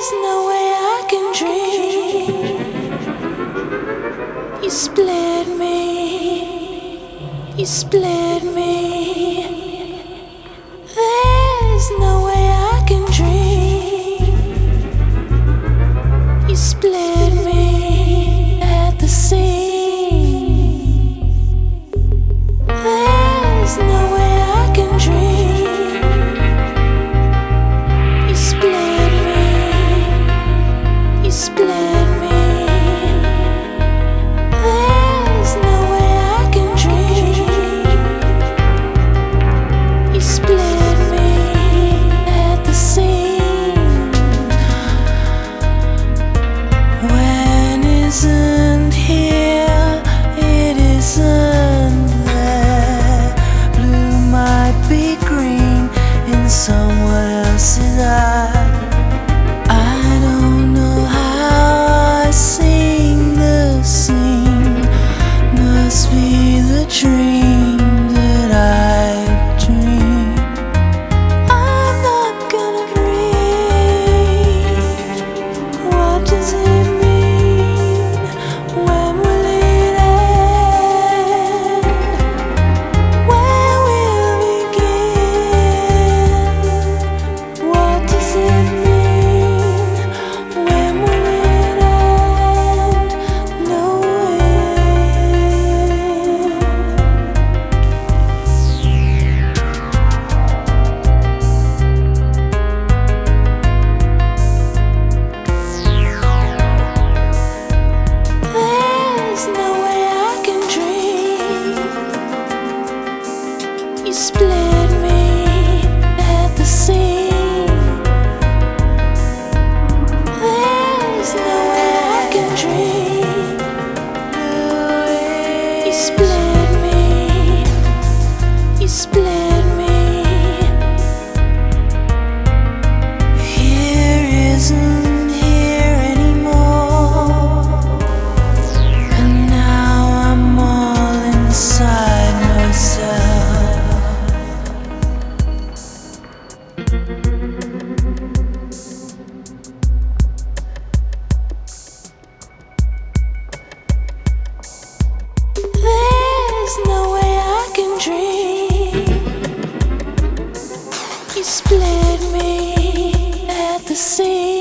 There's no way I can dream. You split me. You split me. There's no way I can dream. You split me at the seam. There's no way I can dream. You split me. You split me. There's no way I can dream. You split me at the seam. When isn't here, it isn't there. Blue might be green in someone else's eye. I don't know how I sing the scene. Must be the dream that I dream. I'm not gonna breathe. What does it mean? When will it end? Where will begin? What does it mean? When will it end? No end. There's no way I can dream. You split me at the seam. There's no way I can dream. You split me. You split me. Here isn't here anymore. And now I'm all inside myself. There's no way I can dream. You split me at the seam.